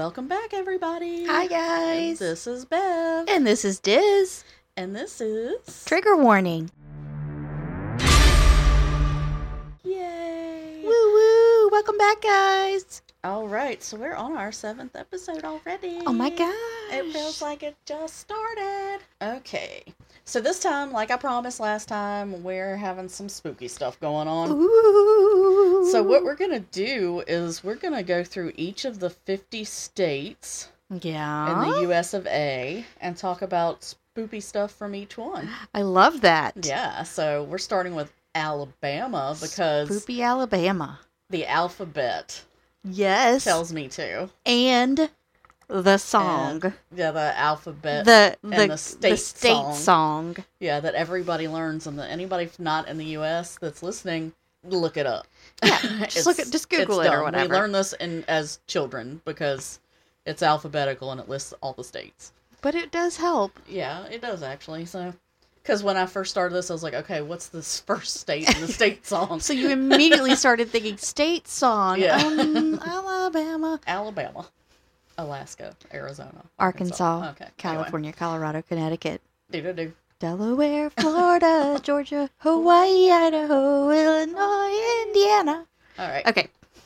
Welcome back, everybody. Hi, guys. This is Bev. And this is Diz. And this is... Trigger warning. Yay. Woo woo. Welcome back, guys. All right, so we're on our 7th episode already. Oh my gosh. It feels like it just started. Okay. So this time, like I promised last time, we're having some spooky stuff going on. Ooh. So what we're going to do is we're going to go through each of the 50 states Yeah. in the US of A and talk about spooky stuff from each one. I love that. Yeah, so we're starting with Alabama because Spoopy Alabama. the alphabet Yes. tells me to. And the song. And, yeah, the alphabet The state song. Yeah, that everybody learns, and anybody not in the U.S. that's listening, look it up. Yeah, just Google it's it or dumb. whatever. We learn this as children because it's alphabetical and it lists all the states. But it does help. Yeah, it does actually. So, because when I first started this, I was like, okay, what's this first state in the state song? So you immediately started thinking state song. Yeah. Alabama. Alabama, Alaska, Arizona, Arkansas. Okay. California, Colorado, Connecticut. Anyway. Do. Delaware, Florida, Georgia, Hawaii, Idaho, Illinois, Indiana. All right. Okay.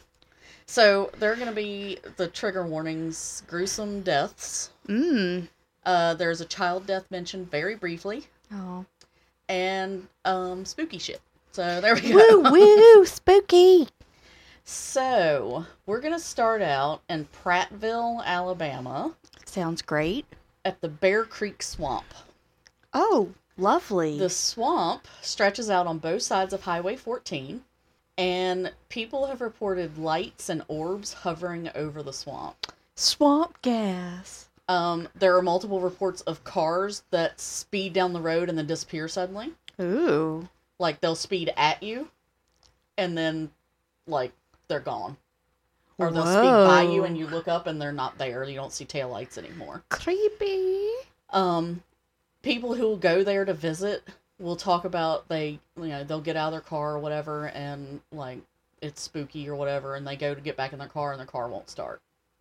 So there are going to be the trigger warnings, gruesome deaths. There's a child death mentioned very briefly, Oh. and spooky shit. So there we go. Woo, woo, spooky. So we're going to start out in Prattville, Alabama, Sounds great. at the Bear Creek Swamp. Oh, lovely. The swamp stretches out on both sides of Highway 14, and people have reported lights and orbs hovering over the swamp. Swamp gas. There are multiple reports of cars that speed down the road and then disappear suddenly. Ooh. Like, they'll speed at you, and then, like, they're gone. Or they'll speed by you, and you look up, and they're not there. You don't see taillights anymore. Creepy. People who will go there to visit will talk about they'll get out of their car or whatever, and, like, it's spooky or whatever, and they go to get back in their car, and their car won't start.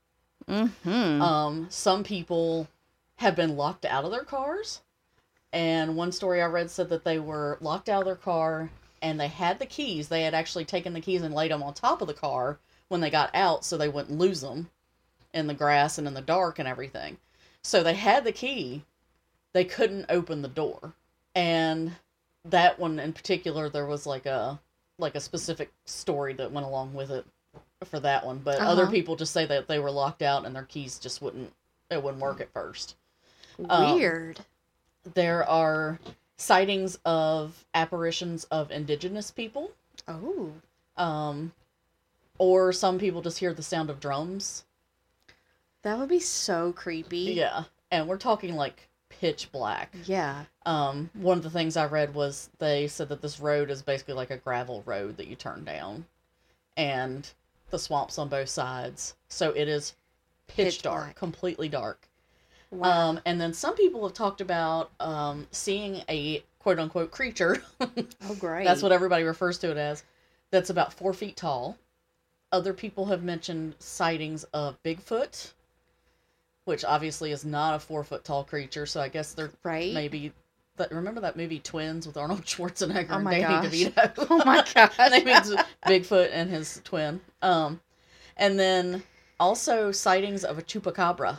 Mm-hmm. Some people have been locked out of their cars, and one story I read said that they were locked out of their car, and they had the keys. They had actually taken the keys and laid them on top of the car when they got out so they wouldn't lose them in the grass and in the dark and everything. So they had the key. They couldn't open the door. And that one in particular, there was like a specific story that went along with it for that one. But other people just say that they were locked out and their keys just wouldn't work at first. Weird. There are sightings of apparitions of indigenous people. Oh. Or some people just hear the sound of drums. That would be so creepy. Yeah. And we're talking like pitch black. Yeah. One of the things I read was they said that this road is basically like a gravel road that you turn down. And the swamp's on both sides. So it is pitch dark, black. Completely dark. Wow. And then some people have talked about seeing a quote-unquote creature. Oh, great. That's what everybody refers to it as. That's about 4 feet tall. Other people have mentioned sightings of Bigfoot, which obviously is not a 4-foot tall creature, so I guess they're maybe... Remember that movie Twins with Arnold Schwarzenegger and Danny DeVito? Oh my gosh. Maybe it's Bigfoot and his twin. And then also sightings of a chupacabra.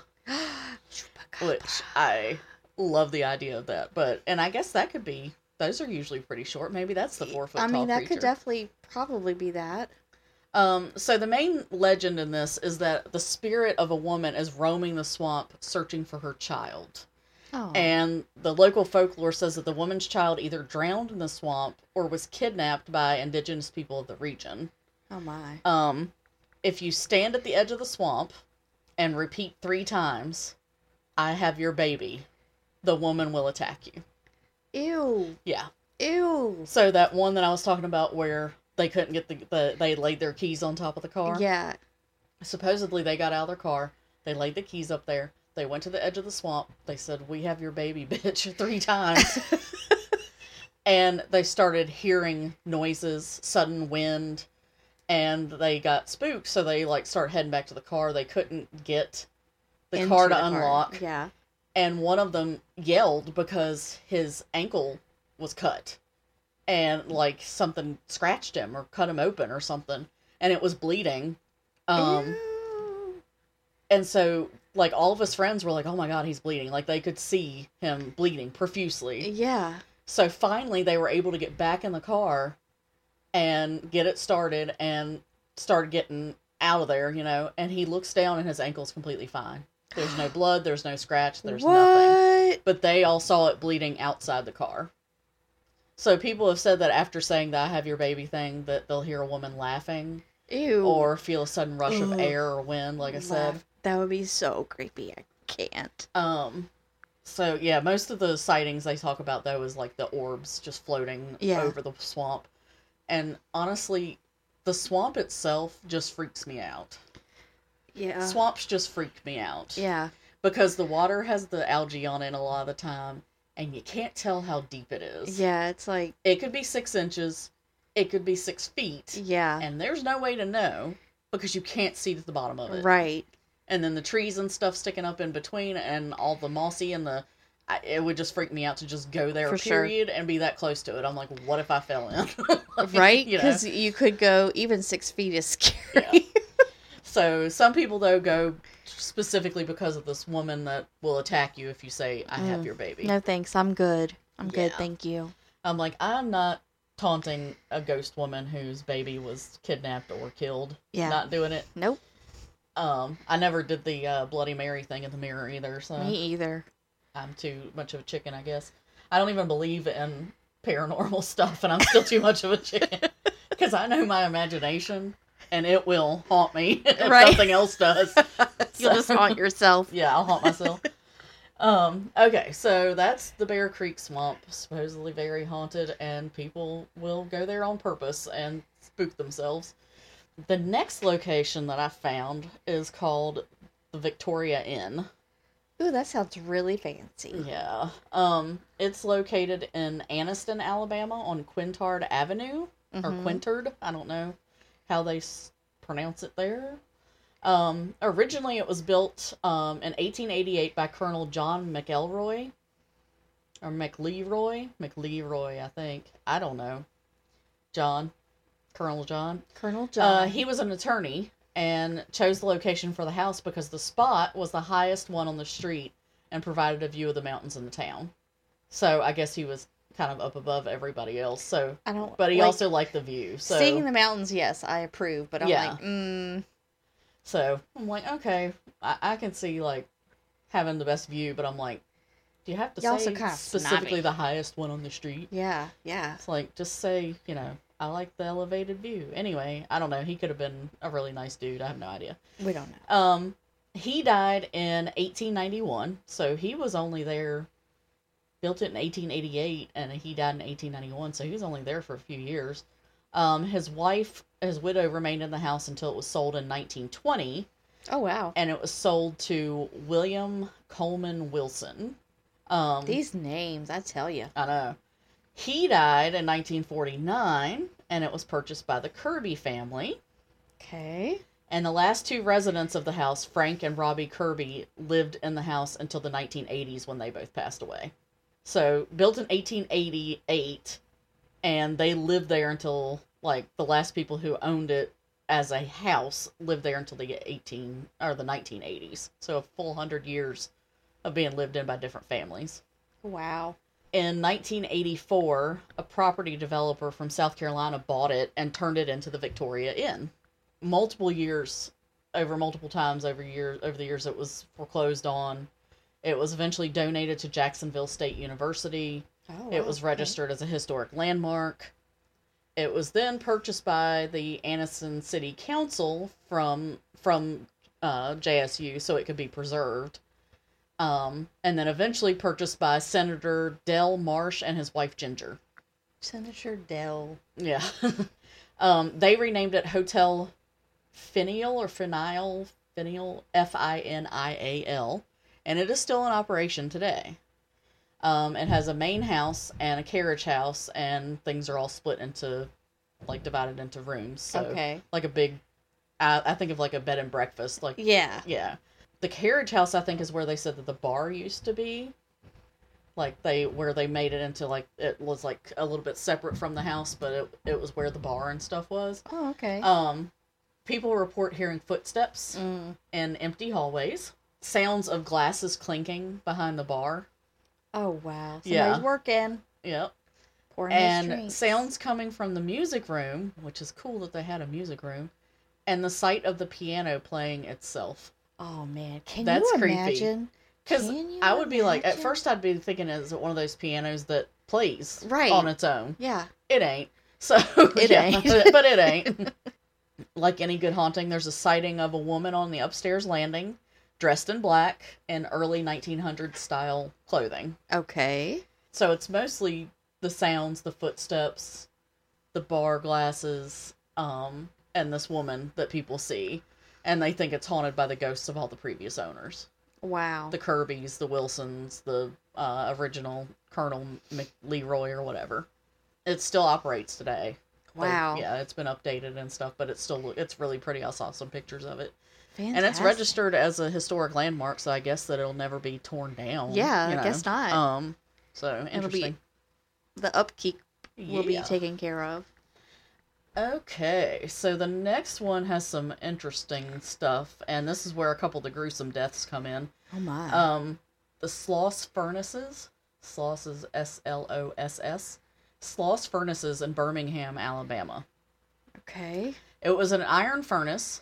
Which I love the idea of that. And I guess that could be... Those are usually pretty short. Maybe that's the 4-foot tall creature. That could definitely probably be that. So the main legend in this is that the spirit of a woman is roaming the swamp searching for her child. Oh. And the local folklore says that the woman's child either drowned in the swamp or was kidnapped by indigenous people of the region. Oh my. If you stand at the edge of the swamp and repeat 3 times, "I have your baby," the woman will attack you. Ew. Yeah. Ew. So that one that I was talking about where they couldn't get they laid their keys on top of the car. Yeah. Supposedly they got out of their car. They laid the keys up there. They went to the edge of the swamp. They said, "We have your baby, bitch," 3 times. And they started hearing noises, sudden wind, and they got spooked, so they like start heading back to the car. They couldn't get the Into car to the car. unlock, Yeah. and one of them yelled because his ankle was cut, and like something scratched him or cut him open or something, and it was bleeding. Ew. And so like all of his friends were like, "Oh my God, he's bleeding!" Like they could see him bleeding profusely. Yeah. So finally, they were able to get back in the car and get it started and started getting out of there, and he looks down and his ankle's completely fine. There's no blood, there's no scratch, there's nothing. What? But they all saw it bleeding outside the car. So people have said that after saying the "I have your baby" thing, that they'll hear a woman laughing Ew. or feel a sudden rush of Ugh. air or wind, like I said. That would be so creepy. I can't. So yeah, most of the sightings they talk about though is like the orbs just floating Yeah. over the swamp. And honestly, the swamp itself just freaks me out. Yeah. Swamps just freak me out. Yeah. Because the water has the algae on it a lot of the time, and you can't tell how deep it is. Yeah, it's like, It could be 6 inches, it could be 6 feet, yeah. and there's no way to know because you can't see to the bottom of it. Right. And then the trees and stuff sticking up in between, and all the mossy and it would just freak me out to just go there, For sure. period, and be that close to it. I'm like, what if I fell in? Like, Right? you know. Because you could go, even 6 feet is scary. So some people though go specifically because of this woman that will attack you if you say, "I have your baby." No thanks, I'm good. I'm good, Yeah. thank you. I'm like, I'm not taunting a ghost woman whose baby was kidnapped or killed. Yeah. Not doing it. Nope, I never did the Bloody Mary thing in the mirror either, so me either. I'm too much of a chicken, I guess. I don't even believe in paranormal stuff, and I'm still too much of a chicken. Because I know my imagination, and it will haunt me if Right. nothing else does. You'll just haunt yourself. Yeah, I'll haunt myself. Okay, so that's the Bear Creek Swamp, supposedly very haunted, and people will go there on purpose and spook themselves. The next location that I found is called the Victoria Inn. Ooh, that sounds really fancy. Yeah. It's located in Anniston, Alabama on Quintard Avenue, or Mhm. Quintard, I don't know how they pronounce it there. Originally it was built in 1888 by Colonel John McElroy, or McLeroy, I think. I don't know. Colonel John. Colonel John. He was an attorney and chose the location for the house because the spot was the highest one on the street and provided a view of the mountains in the town. So I guess he was kind of up above everybody else. So, I don't. but he like, also liked the view. So seeing the mountains, yes, I approve. But I'm Yeah. like, So I'm like, okay, I can see like having the best view, but I'm like, do you have to You're also say kinda specifically snobby. the highest one on the street? yeah, yeah. It's like, just say, I like the elevated view. Anyway, I don't know. He could have been a really nice dude. I have no idea. We don't know. He died in 1891, so he was only there, built it in 1888, and he died in 1891, so he was only there for a few years. His widow, remained in the house until it was sold in 1920, Oh wow. and it was sold to William Coleman Wilson. These names, I tell you. I know. He died in 1949, and it was purchased by the Kirby family. Okay. And the last two residents of the house, Frank and Robbie Kirby, lived in the house until the 1980s when they both passed away. So, built in 1888, and they lived there until, like, the last people who owned it as a house lived there until the 1980s. So, a full 100 years of being lived in by different families. Wow. In 1984, a property developer from South Carolina bought it and turned it into the Victoria Inn. Multiple times over the years it was foreclosed on. It was eventually donated to Jacksonville State University. Oh, It was registered as a historic landmark. It was then purchased by the Anniston City Council from JSU so it could be preserved. And then eventually purchased by Senator Del Marsh and his wife Ginger. Senator Dell. Yeah. They renamed it Hotel Finial, Finial, and it is still in operation today. It has a main house and a carriage house, and things are all split into like divided into rooms. So Okay. like a big, I think of like a bed and breakfast. Like Yeah. yeah, the carriage house I think is where they said that the bar used to be. Like where they made it into like it was like a little bit separate from the house, but it was where the bar and stuff was. Oh, okay. People report hearing footsteps in empty hallways, sounds of glasses clinking behind the bar. Oh, wow. Somebody's Yeah. working. Yep. Pouring his And drinks. sounds coming from the music room, which is cool that they had a music room, and the sight of the piano playing itself. Oh, man. Can That's you creepy. imagine? Because Can you I would be like, at imagine? first I'd be thinking, is it one of those pianos that plays Right. on its own? Yeah. It ain't. So It yeah, ain't. but it ain't. Like any good haunting, there's a sighting of a woman on the upstairs landing, dressed in black in early 1900s style clothing. Okay. So it's mostly the sounds, the footsteps, the bar glasses, and this woman that people see, and they think it's haunted by the ghosts of all the previous owners. Wow. The Kirbys, the Wilsons, the original Colonel McLeroy or whatever. It still operates today. Wow. Yeah, it's been updated and stuff, but it's really pretty. I saw some pictures of it. Fantastic. And it's registered as a historic landmark, so I guess that it'll never be torn down. Yeah, you I know. guess not. So It'll be- interesting. The upkeep will be Yeah. taken care of. Okay, so the next one has some interesting stuff, and this is where a couple of the gruesome deaths come in. Oh, my. The Sloss Furnaces. Sloss is Sloss. Sloss Furnaces in Birmingham, Alabama. Okay. It was an iron furnace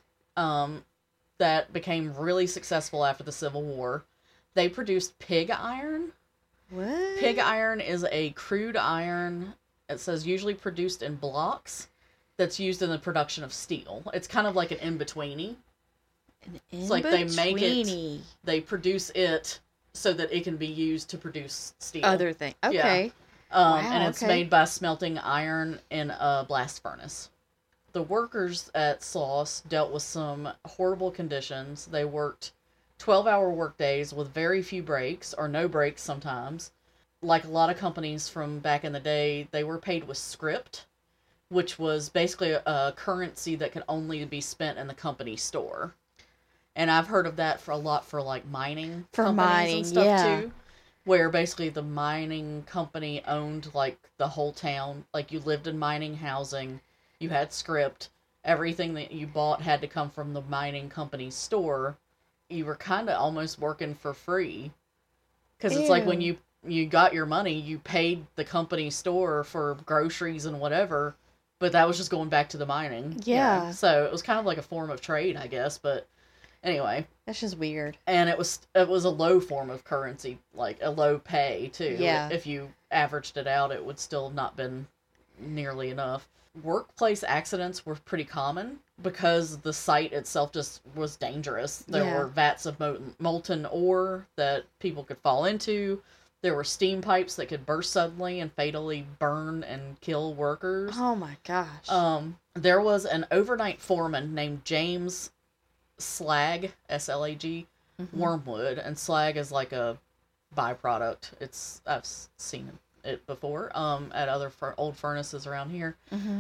that became really successful after the Civil War. They produced pig iron. What? Pig iron is a crude iron, it says usually produced in blocks, that's used in the production of steel. It's kind of like an in-betweeny. It's like they make it- They produce it so that it can be used to produce steel. Other thing. Okay. And it's okay. made by smelting iron in a blast furnace. The workers at Sloss dealt with some horrible conditions. They worked 12-hour workdays with very few breaks, or no breaks sometimes. Like a lot of companies from back in the day, they were paid with script, which was basically a currency that could only be spent in the company store. And I've heard of that for like mining For companies mining, and stuff yeah. too. Where basically the mining company owned like the whole town. Like you lived in mining housing, you had script, everything that you bought had to come from the mining company's store. You were kind of almost working for free. Because it's like when you got your money, you paid the company store for groceries and whatever, but that was just going back to the mining. you know? Yeah. So it was kind of like a form of trade, I guess, but anyway. That's just weird. And it was a low form of currency, like a low pay too. Yeah. If you averaged it out, it would still have not been nearly enough. Workplace accidents were pretty common because the site itself just was dangerous. There Yeah. were vats of molten ore that people could fall into. There were steam pipes that could burst suddenly and fatally burn and kill workers. Oh my gosh. There was an overnight foreman named James Slag, S-L-A-G, Wormwood, and slag is like a byproduct. I've seen it before at other old furnaces around here.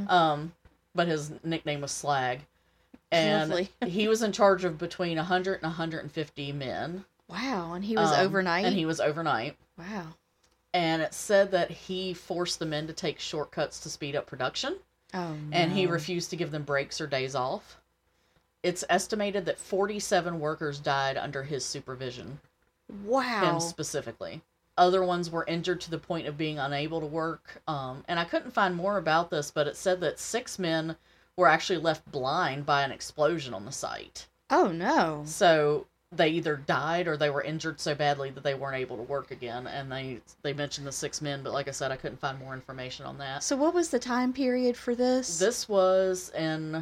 But his nickname was Slag. And Lovely. he was in charge of between 100 and 150 men. Wow. And he was overnight? And he was overnight. Wow. And it said that he forced the men to take shortcuts to speed up production. Oh, no. And he refused to give them breaks or days off. It's estimated that 47 workers died under his supervision. Wow. Him specifically. Other ones were injured to the point of being unable to work. And I couldn't find more about this, but it said that 6 men were actually left blind by an explosion on the site. Oh, no. So they either died or they were injured so badly that they weren't able to work again. And they mentioned the 6 men, but like I said, I couldn't find more information on that. So what was the time period for this? This was in...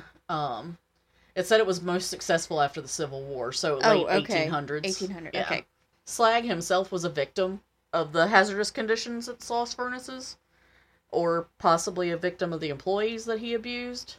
it said it was most successful after the Civil War, so late 1800s. 1800, Yeah. okay. Slag himself was a victim of the hazardous conditions at Sloss furnaces, or possibly a victim of the employees that he abused.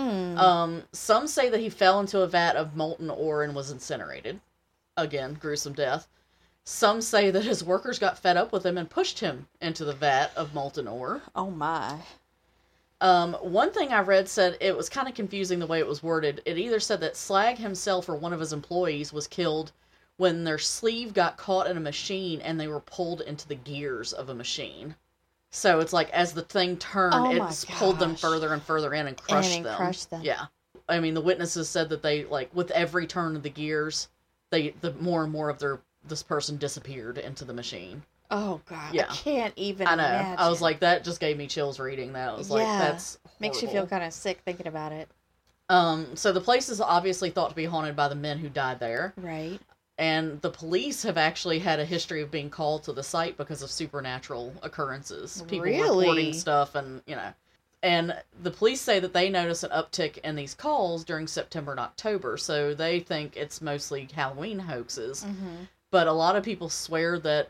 Some say that he fell into a vat of molten ore and was incinerated. Again, gruesome death. Some say that his workers got fed up with him and pushed him into the vat of molten ore. Oh, my. One thing I read said it was kind of confusing the way it was worded. It either said that Slag himself or one of his employees was killed when their sleeve got caught in a machine and they were pulled into the gears of a machine. So it's like as the thing turned, it's pulled them further and further in and crushed them. Yeah. I mean, the witnesses said that they, like, with every turn of the gears, the more and more of this person disappeared into the machine. Oh, God. Yeah. I can't even I know. imagine. I was like, that just gave me chills reading that. I was like, that's horrible. Makes you feel kind of sick thinking about it. So the place is obviously thought to be haunted by the men who died there. Right. And the police have actually had a history of being called to the site because of supernatural occurrences. People reporting stuff and, you know. And the police say that they notice an uptick in these calls during September and October. So they think it's mostly Halloween hoaxes. Mm-hmm. But a lot of people swear that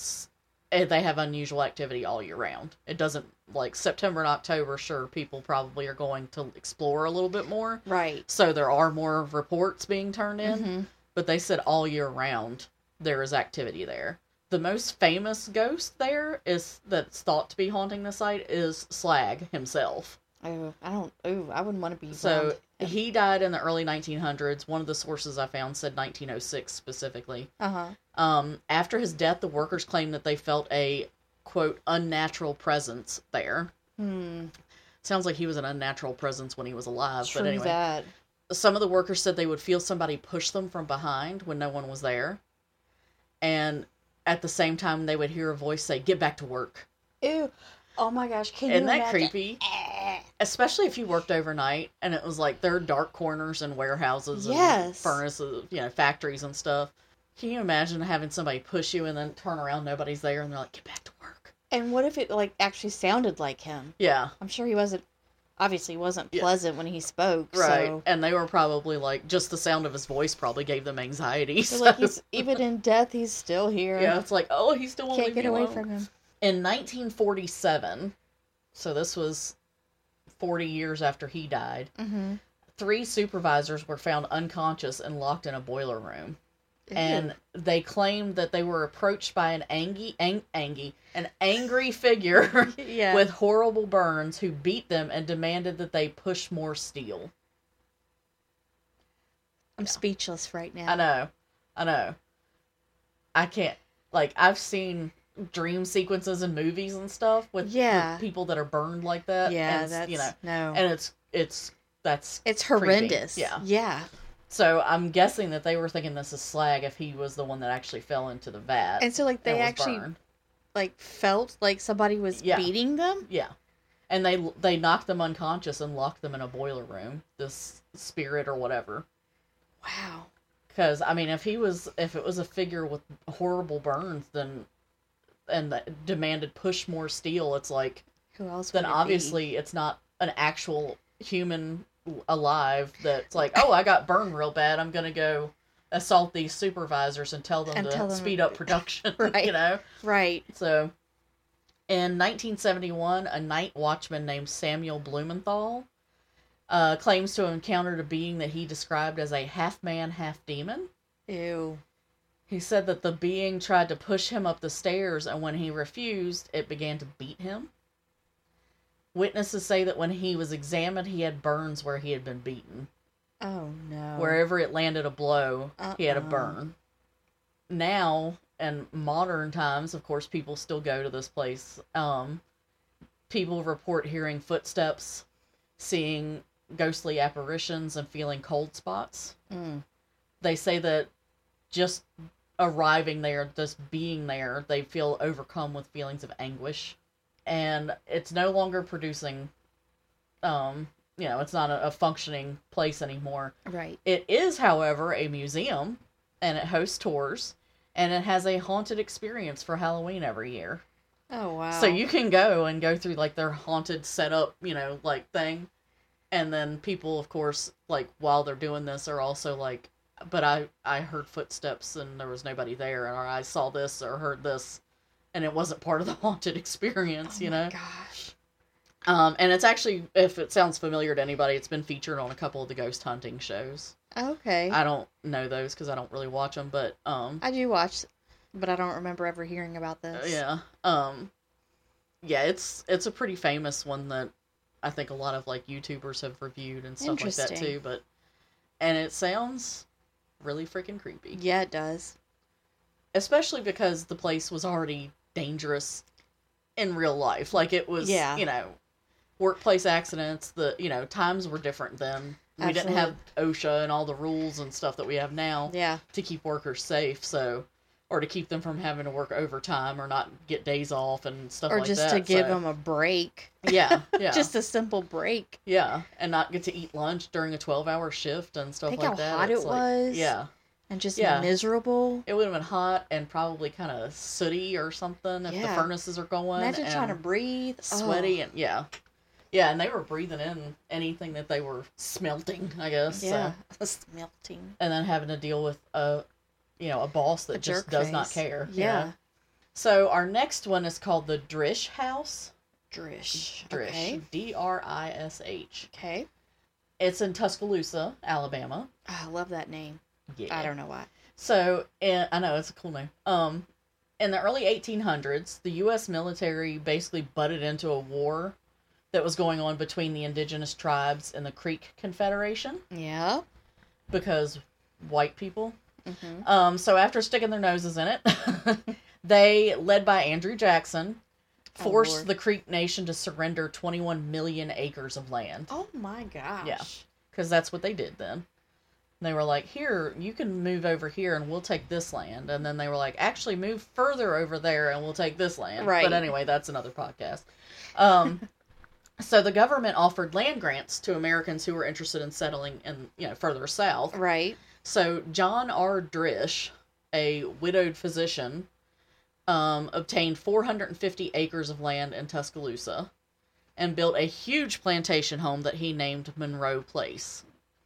they have unusual activity all year round. It doesn't, like, September and October, sure, people probably are going to explore a little bit more. Right. So there are more reports being turned in. Mm-hmm. But they said all year round there is activity there. The most famous ghost there that's thought to be haunting the site is Slag himself. Oh, I wouldn't want to be So he died in the early 1900s. One of the sources I found said 1906 specifically. After his death, the workers claimed that they felt a, quote, unnatural presence there. Sounds like he was an unnatural presence when he was alive. True but anyway. that. Some of the workers said they would feel somebody push them from behind when no one was there. And at the same time, they would hear a voice say, "Get back to work." Ew. Oh my gosh. Isn't that creepy? Especially if you worked overnight and it was like there are dark corners and warehouses and furnaces, you know, factories and stuff. Can you imagine having somebody push you and then turn around, nobody's there, and they're like, "Get back to work"? And what if it, like, actually sounded like him? Yeah. I'm sure he wasn't pleasant when he spoke. Right. So. And they were probably like, just the sound of his voice probably gave them anxiety. So. Like, even in death, he's still here. Yeah, it's like, oh, he still won't Can't get away from him. In 1947, so this was 40 years after he died, 3 supervisors were found unconscious and locked in a boiler room. Ew. And they claimed that they were approached by an angry figure with horrible burns who beat them and demanded that they push more steel. I'm speechless right now. I know. I can't, like, I've seen dream sequences in movies and stuff with people that are burned like that. Yeah, and that's, you know, no. And it's horrendous. Creepy. Yeah. Yeah. So I'm guessing that they were thinking this is Slag if he was the one that actually fell into the vat. And so, like, they actually, like, felt like somebody was beating them? Yeah. And they knocked them unconscious and locked them in a boiler room, this spirit or whatever. Wow. Because, I mean, if it was a figure with horrible burns, and that demanded push more steel, it's like, who else then obviously it's not an actual human alive that's like, oh, I got burned real bad, I'm gonna go assault these supervisors and tell them to speed up production. Right. You know? Right. So in 1971, a night watchman named Samuel Blumenthal claims to have encountered a being that he described as a half man, half demon. Ew. He said that the being tried to push him up the stairs, and when he refused, it began to beat him. Witnesses say that when he was examined, he had burns where he had been beaten. Oh, no. Wherever it landed a blow, he had a burn. Now, in modern times, of course, people still go to this place. People report hearing footsteps, seeing ghostly apparitions, and feeling cold spots. They say that just arriving there, just being there, they feel overcome with feelings of anguish. And it's no longer producing, it's not a functioning place anymore. Right. It is, however, a museum, and it hosts tours, and it has a haunted experience for Halloween every year. Oh, wow. So you can go through, like, their haunted setup, like, thing. And then people, of course, like, while they're doing this, are also like, but I heard footsteps and there was nobody there, or I saw this or heard this, and it wasn't part of the haunted experience, Oh my gosh. And it's actually, if it sounds familiar to anybody, it's been featured on a couple of the ghost hunting shows. Okay. I don't know those because I don't really watch them, but I do watch, but I don't remember ever hearing about this. Yeah. Yeah, it's a pretty famous one that I think a lot of like YouTubers have reviewed and stuff like that too. And it sounds really freaking creepy. Yeah, it does. Especially because the place was already dangerous in real life. Like, it was, you know, workplace accidents. Times were different then. We didn't have OSHA and all the rules and stuff that we have now to keep workers safe. So, or to keep them from having to work overtime or not get days off and stuff like that. Or just to give them a break. Yeah. Just a simple break. Yeah. And not get to eat lunch during a 12-hour shift and stuff like that. Think how hot it was. Yeah. And just miserable. It would have been hot and probably kind of sooty or something if the furnaces are going. Imagine trying to breathe. Sweaty and Yeah, and they were breathing in anything that they were smelting, I guess. Yeah, smelting. And then having to deal with a boss that just does not care. Yeah. So our next one is called the Drish House. Drish. Okay. Drish. Okay. It's in Tuscaloosa, Alabama. Oh, I love that name. Yeah. I don't know why. So, I know, it's a cool name. In the early 1800s, the U.S. military basically butted into a war that was going on between the indigenous tribes and the Creek Confederation. Yeah. Because white people. Mm-hmm. So after sticking their noses in it, they, led by Andrew Jackson, forced the Creek Nation to surrender 21 million acres of land. Oh my gosh. Yeah. Because that's what they did then. They were like, here, you can move over here and we'll take this land. And then they were like, actually move further over there and we'll take this land. Right. But anyway, that's another podcast. So the government offered land grants to Americans who were interested in settling in, further south. Right. So John R. Drish, a widowed physician, obtained 450 acres of land in Tuscaloosa and built a huge plantation home that he named Monroe Place.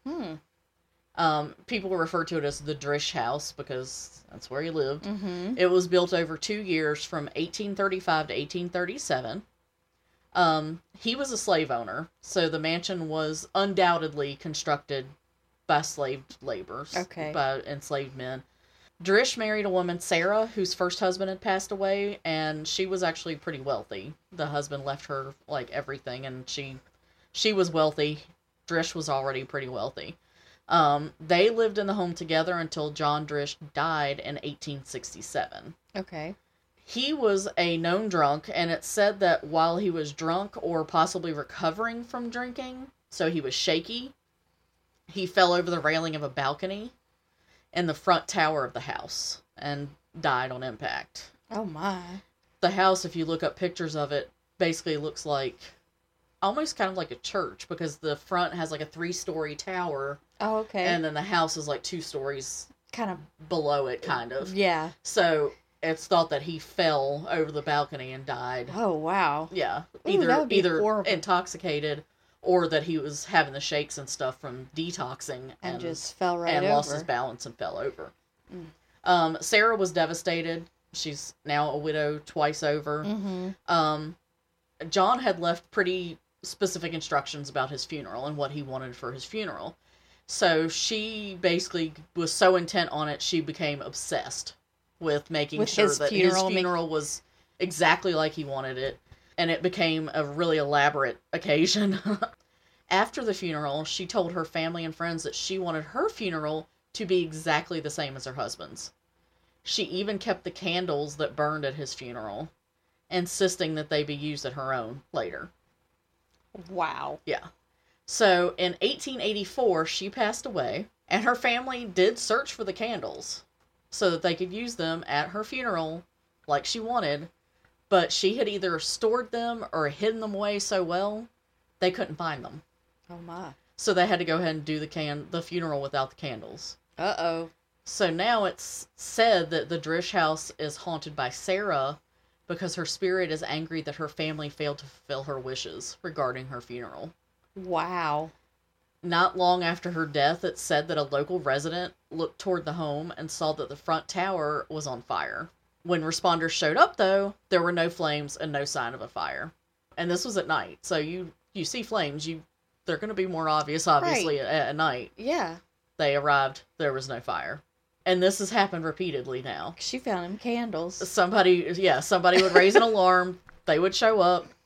People refer to it as the Drish House because that's where he lived. Mm-hmm. It was built over 2 years from 1835 to 1837. He was a slave owner, so the mansion was undoubtedly constructed by slave laborers, by enslaved men. Drish married a woman, Sarah, whose first husband had passed away, and she was actually pretty wealthy. The husband left her, like, everything, and she was wealthy. Drish was already pretty wealthy. They lived in the home together until John Drish died in 1867. Okay. He was a known drunk, and it's said that while he was drunk or possibly recovering from drinking, so he was shaky, he fell over the railing of a balcony in the front tower of the house and died on impact. Oh my. The house, if you look up pictures of it, basically looks like almost kind of like a church because the front has like a 3-story tower. Oh, okay. And then the house is like 2 stories kind of below it, kind of. Yeah. So it's thought that he fell over the balcony and died. Oh, wow. Yeah. Ooh, either intoxicated or that he was having the shakes and stuff from detoxing and just fell right over. And lost his balance and fell over. Sarah was devastated. She's now a widow twice over. Mm-hmm. John had left pretty specific instructions about his funeral and what he wanted for his funeral. So she basically was so intent on it, she became obsessed with making sure that his funeral was exactly like he wanted it. And it became a really elaborate occasion. After the funeral, she told her family and friends that she wanted her funeral to be exactly the same as her husband's. She even kept the candles that burned at his funeral, insisting that they be used at her own later. Wow. Yeah. So, in 1884, she passed away, and her family did search for the candles so that they could use them at her funeral like she wanted, but she had either stored them or hidden them away so well, they couldn't find them. Oh my. So they had to go ahead and do the funeral without the candles. Uh-oh. So now it's said that the Drish house is haunted by Sarah because her spirit is angry that her family failed to fulfill her wishes regarding her funeral. Wow. Not long after her death, it's said that a local resident looked toward the home and saw that the front tower was on fire. When responders showed up, though, there were no flames and no sign of a fire. And this was at night, so you see flames, they're going to be more obvious, obviously, right, at night. Yeah. They arrived, there was no fire. And this has happened repeatedly now. She found him candles. Somebody would raise an alarm, they would show up,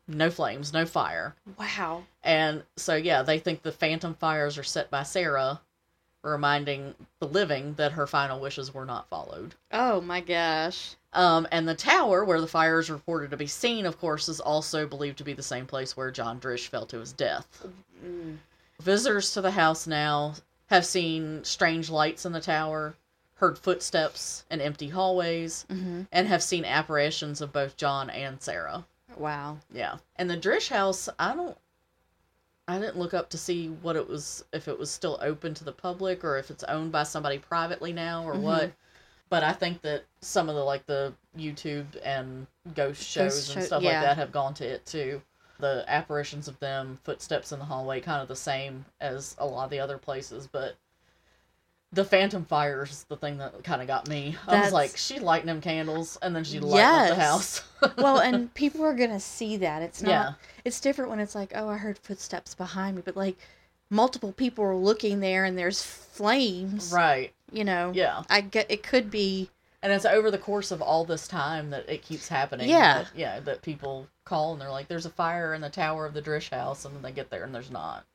No flames, no fire. Wow. And so, yeah, they think the phantom fires are set by Sarah, reminding the living that her final wishes were not followed. Oh my gosh. And the tower where the fire is reported to be seen, of course, is also believed to be the same place where John Drish fell to his death. Mm. Visitors to the house now have seen strange lights in the tower, heard footsteps in empty hallways, and have seen apparitions of both John and Sarah. Wow. Yeah. And the Drish house, I didn't look up to see what it was, if it was still open to the public or if it's owned by somebody privately now or what. But I think that some of the YouTube and ghost shows and stuff like that have gone to it too. The apparitions of them, footsteps in the hallway, kind of the same as a lot of the other places, but the phantom fire is the thing that kind of got me. I was like, she lighting them candles, and then she lighting up the house. Well, and people are gonna see that. It's not. It's different when it's like, oh, I heard footsteps behind me, but like multiple people are looking there, and there's flames. Right. You know. Yeah. I get it could be. And it's over the course of all this time that it keeps happening. Yeah. That people call and they're like, there's a fire in the tower of the Drish house, and then they get there and there's not.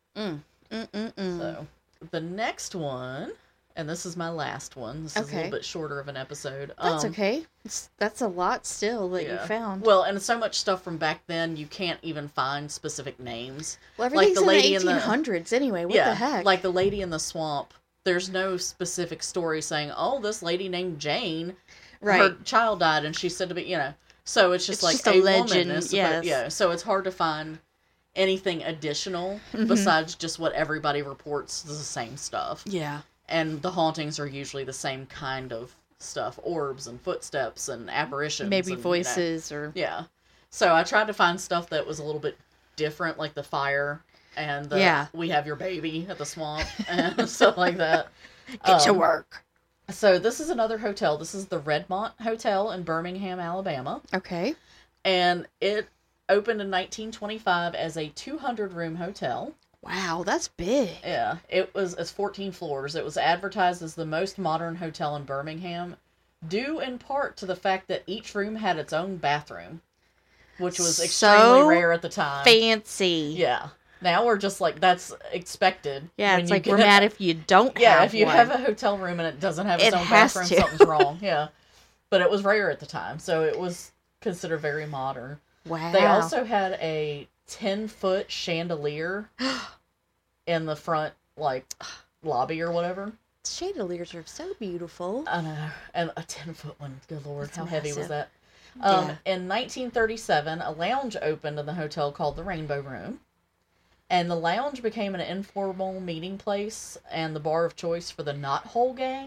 So, the next one, and this is my last one. This is a little bit shorter of an episode. That's okay. That's a lot still that you found. Well, and so much stuff from back then, you can't even find specific names. Well, everything's like in the 1800s anyway. What the heck? Like the lady in the swamp. There's no specific story saying, oh, this lady named Jane, her child died and she's said to be, So it's just like a legend. Woman, so it's hard to find anything additional besides just what everybody reports is the same stuff. Yeah. And the hauntings are usually the same kind of stuff. Orbs and footsteps and apparitions. Maybe voices or... Yeah. So I tried to find stuff that was a little bit different, like the fire and we have your baby at the swamp and stuff like that. Get to work. So this is another hotel. This is the Redmont Hotel in Birmingham, Alabama. Okay. And it opened in 1925 as a 200-room hotel. Wow, that's big. Yeah. It's 14 floors. It was advertised as the most modern hotel in Birmingham, due in part to the fact that each room had its own bathroom, which was extremely rare at the time. Fancy. Yeah. Now we're just like, that's expected. Yeah, it's like we're mad if you don't have if you have a hotel room and it doesn't have its own bathroom, something's wrong. Yeah. But it was rare at the time, so it was considered very modern. Wow. They also had a 10-foot chandelier in the front, lobby or whatever. Chandeliers are so beautiful. I know. And a 10-foot one. Good Lord. That's how massive. heavy was that? In 1937, a lounge opened in the hotel called the Rainbow Room. And the lounge became an informal meeting place and the bar of choice for the Knothole Gang.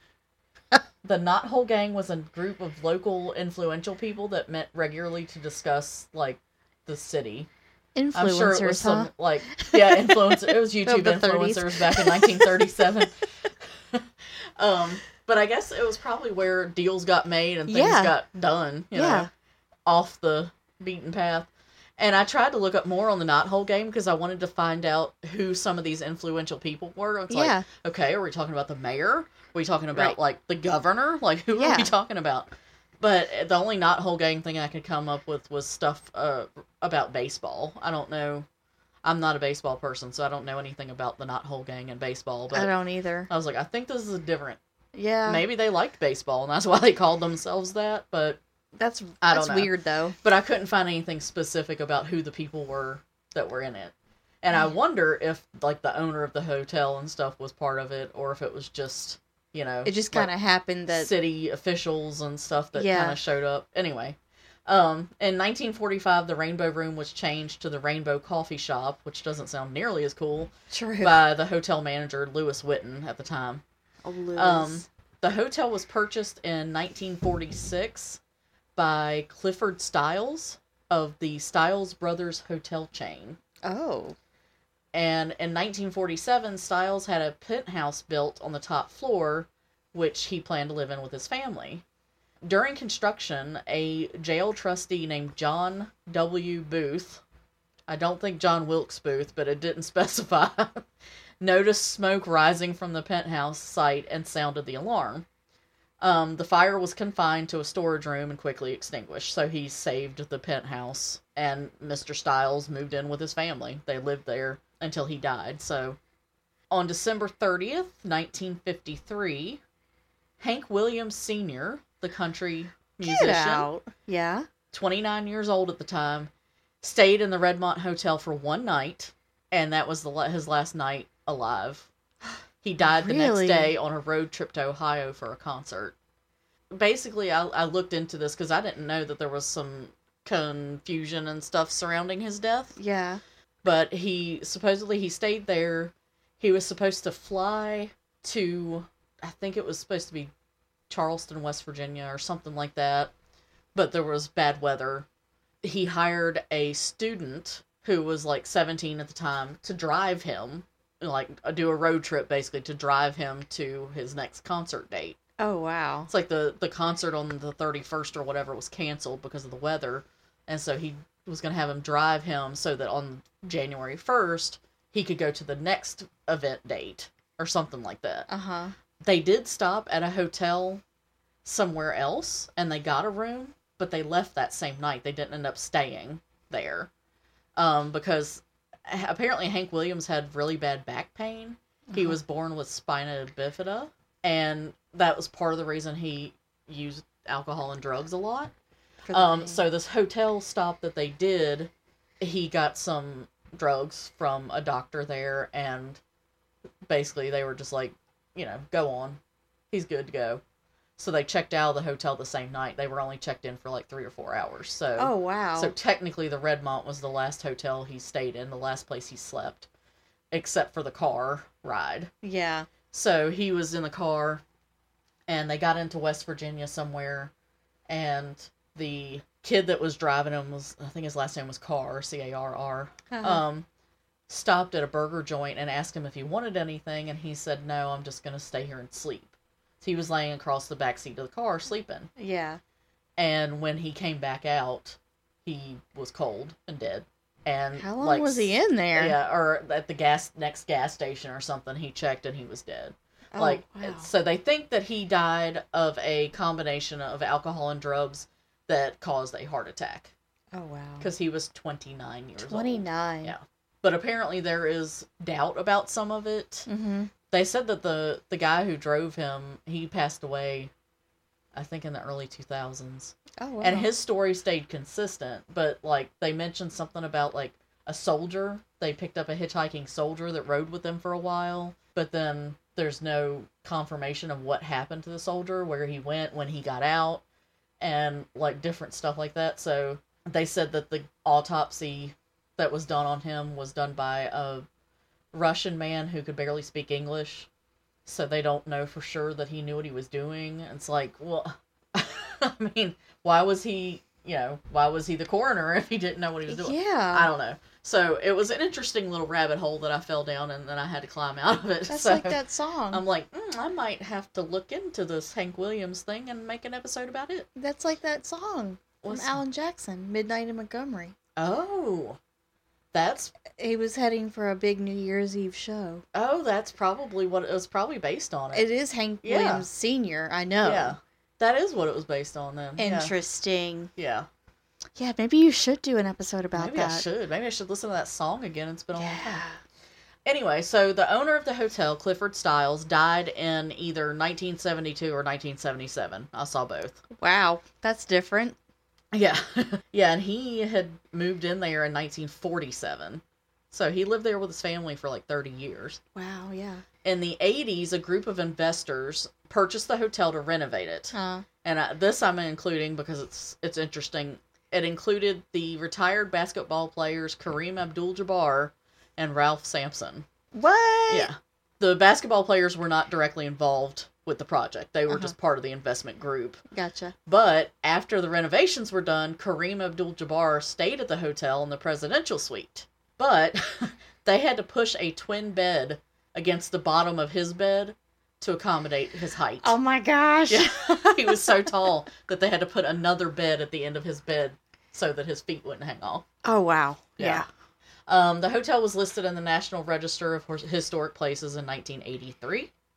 The Knothole Gang was a group of local influential people that met regularly to discuss, the city. Influencers, I'm sure it was some, influencers. It was YouTube influencers back in 1937. But I guess it was probably where deals got made and things got done, you know, off the beaten path. And I tried to look up more on the Knothole Gang because I wanted to find out who some of these influential people were. It's like, okay, are we talking about the mayor? Are we talking about, the governor? Who are we talking about? But the only Knothole Gang thing I could come up with was stuff about baseball. I don't know. I'm not a baseball person, so I don't know anything about the Knothole Gang and baseball. But I don't either. I was like, I think this is different. Yeah. Maybe they liked baseball, and that's why they called themselves that, but... That's weird, though. But I couldn't find anything specific about who the people were that were in it. And I wonder if, the owner of the hotel and stuff was part of it, or if it was just, It just kind of happened that... City officials and stuff that kind of showed up. Anyway. In 1945, the Rainbow Room was changed to the Rainbow Coffee Shop, which doesn't sound nearly as cool. True. By the hotel manager, Lewis Whitten, at the time. Oh, Lewis. The hotel was purchased in 1946 by Clifford Stiles of the Stiles Brothers Hotel chain. Oh. And in 1947, Stiles had a penthouse built on the top floor, which he planned to live in with his family. During construction, a jail trustee named John W. Booth, I don't think John Wilkes Booth, but it didn't specify, noticed smoke rising from the penthouse site and sounded the alarm. The fire was confined to a storage room and quickly extinguished, so he saved the penthouse, and Mr. Stiles moved in with his family. They lived there until he died. So, on December 30th, 1953, Hank Williams Sr., the country musician, Get out. Yeah. 29 years old at the time, stayed in the Redmont Hotel for one night, and that was his last night alive. He died the next day on a road trip to Ohio for a concert. Basically, I looked into this because I didn't know that there was some confusion and stuff surrounding his death. Yeah. But he stayed there. He was supposed to fly to, I think it was supposed to be Charleston, West Virginia, or something like that. But there was bad weather. He hired a student who was like 17 at the time to drive him, like do a road trip basically to drive him to his next concert date. Oh, wow. It's like the concert on the 31st or whatever was canceled because of the weather. And so he was going to have him drive him so that on January 1st, he could go to the next event date or something like that. Uh-huh. They did stop at a hotel somewhere else and they got a room, but they left that same night. They didn't end up staying there. Because apparently Hank Williams had really bad back pain. He was born with spina bifida, and that was part of the reason he used alcohol and drugs a lot. So this hotel stop that they did, he got some drugs from a doctor there, and basically they were just like, go on. He's good to go. So they checked out of the hotel the same night. They were only checked in for like 3 or 4 hours. So, oh, wow. So technically the Redmont was the last hotel he stayed in, the last place he slept, except for the car ride. Yeah. So he was in the car, and they got into West Virginia somewhere, and the kid that was driving him was, I think his last name was Carr, C-A-R-R, stopped at a burger joint and asked him if he wanted anything, and he said, no, I'm just going to stay here and sleep. He was laying across the backseat of the car sleeping. Yeah. And when he came back out, he was cold and dead. And how long was he in there? Yeah, or at the next gas station or something, he checked and he was dead. Oh, wow. So they think that he died of a combination of alcohol and drugs that caused a heart attack. Oh, wow. Because he was 29 years old. 29. Yeah. But apparently there is doubt about some of it. Mm-hmm. They said that the guy who drove him, he passed away, I think, in the early 2000s. Oh, wow. And his story stayed consistent, but, like, they mentioned something about, like, a soldier. They picked up a hitchhiking soldier that rode with them for a while, but then there's no confirmation of what happened to the soldier, where he went, when he got out, and, like, different stuff like that. So they said that the autopsy that was done on him was done by a Russian man who could barely speak English, so they don't know for sure that he knew what he was doing. And it's like, well, I mean, why was he the coroner if he didn't know what he was doing? Yeah. I don't know. So it was an interesting little rabbit hole that I fell down, and then I had to climb out of it. That's so like that song. I'm like, I might have to look into this Hank Williams thing and make an episode about it. That's like that song from What's Alan Jackson, Midnight in Montgomery. Oh. He was heading for a big New Year's Eve show. Oh, that's probably what it was probably based on. It is Hank Williams Sr., I know. Yeah. That is what it was based on then. Interesting. Yeah. Yeah, maybe you should do an episode about Maybe that. I should. Maybe I should listen to that song again. It's been a long time. Anyway, so the owner of the hotel, Clifford Stiles, died in either 1972 or 1977. I saw both. Wow, that's different. Yeah. Yeah, and he had moved in there in 1947. So he lived there with his family for like 30 years. Wow, yeah. In the 80s, a group of investors purchased the hotel to renovate it. And this I'm including because it's interesting. It included the retired basketball players Kareem Abdul-Jabbar and Ralph Sampson. What? Yeah. The basketball players were not directly involved with the project. They were just part of the investment group. Gotcha. But after the renovations were done, Kareem Abdul-Jabbar stayed at the hotel in the presidential suite. But they had to push a twin bed against the bottom of his bed to accommodate his height. Oh my gosh. Yeah. He was so tall that they had to put another bed at the end of his bed so that his feet wouldn't hang off. Oh, wow. Yeah. The hotel was listed in the National Register of Historic Places in 1983.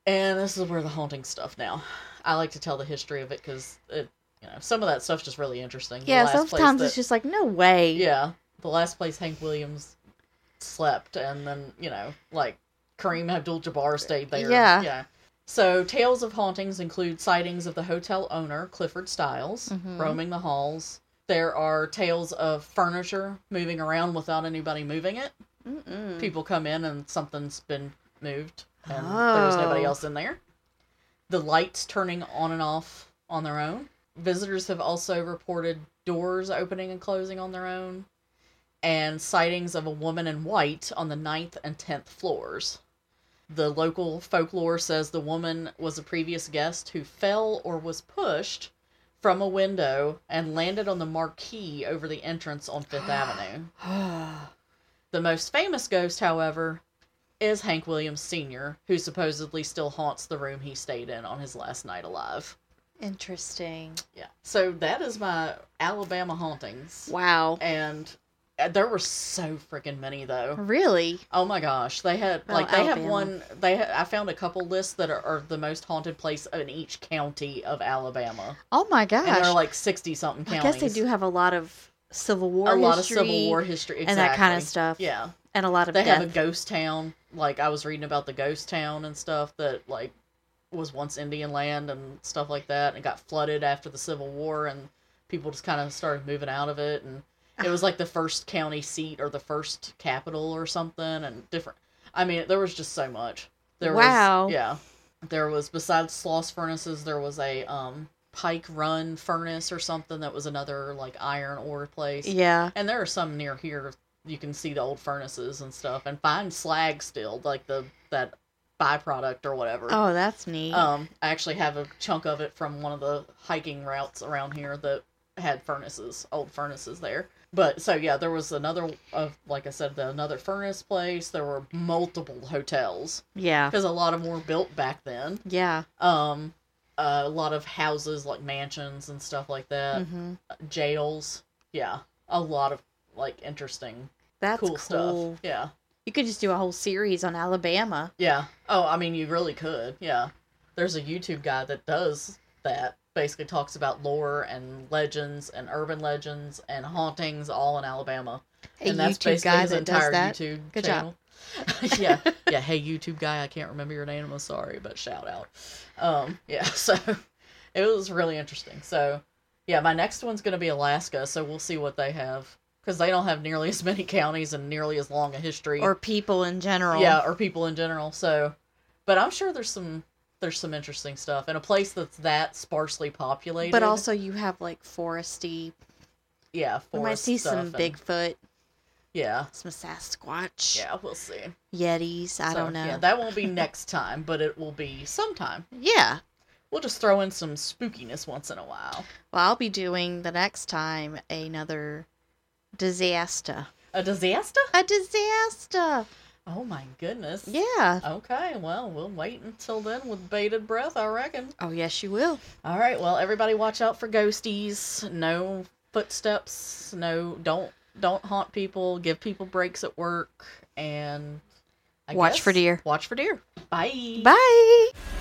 And this is where the haunting stuff now. I like to tell the history of it because some of that stuff's just really interesting. Yeah, sometimes it's just like, no way. Yeah, the last place Hank Williams slept, and then, like, Kareem Abdul-Jabbar stayed there. Yeah. So, tales of hauntings include sightings of the hotel owner, Clifford Stiles, roaming the halls. There are tales of furniture moving around without anybody moving it. Mm-mm. People come in and something's been moved, and there was nobody else in there. The lights turning on and off on their own. Visitors have also reported doors opening and closing on their own, and sightings of a woman in white on the 9th and 10th floors. The local folklore says the woman was a previous guest who fell or was pushed from a window and landed on the marquee over the entrance on Fifth Avenue. The most famous ghost, however, is Hank Williams Sr., who supposedly still haunts the room he stayed in on his last night alive. Interesting. Yeah. So that is my Alabama hauntings. Wow. And there were so freaking many, though. Really? Oh my gosh. They had, have one, I found a couple lists that are the most haunted place in each county of Alabama. Oh my gosh. And there are like 60-something counties. I guess they do have a lot of Civil War history. A lot of Civil War history, exactly. And that kind of stuff. Yeah. And a lot of They death. have a ghost town. Like, I was reading about the ghost town and stuff that, like, was once Indian land and stuff like that, and got flooded after the Civil War, and people just kind of started moving out of it, and it was like the first county seat or the first capital or something, and different. I mean, there was just so much. Wow. There was, besides Sloss furnaces, there was a Pike Run furnace or something that was another, like, iron ore place. Yeah. And there are some near here. You can see the old furnaces and stuff, and find slag still, like that byproduct or whatever. Oh, that's neat. I actually have a chunk of it from one of the hiking routes around here that had old furnaces there. But, so yeah, there was another, like I said, another furnace place. There were multiple hotels. Yeah. Because a lot of them were built back then. Yeah. A lot of houses, like mansions and stuff like that. Mm-hmm. Jails. Yeah. A lot of, like, interesting, that's cool stuff. Yeah. You could just do a whole series on Alabama. Yeah. Oh, I mean, you really could. Yeah. There's a YouTube guy that does that. Basically talks about lore and legends and urban legends and hauntings all in Alabama. And that's basically his entire YouTube Good channel. Job. Yeah. Hey, YouTube guy, I can't remember your name. I'm sorry, but shout out. So it was really interesting. So, yeah, my next one's going to be Alaska, so we'll see what they have. Because they don't have nearly as many counties and nearly as long a history. Or people in general. Yeah, or people in general. So, but I'm sure there's some interesting stuff. In a place that's that sparsely populated. But also you have, like, foresty. Yeah, forest You might see some Bigfoot. Yeah. Some Sasquatch. Yeah, we'll see. Yetis, I don't know. Yeah, that won't be next time, but it will be sometime. Yeah. We'll just throw in some spookiness once in a while. Well, I'll be doing the next time another disaster. A disaster? A disaster. Oh my goodness. Yeah. Okay, well, we'll wait until then with bated breath, I reckon. Oh, yes, you will. All right, well, everybody watch out for ghosties. No footsteps. No, don't haunt people. Give people breaks at work. And watch for deer. Watch for deer. Bye. Bye.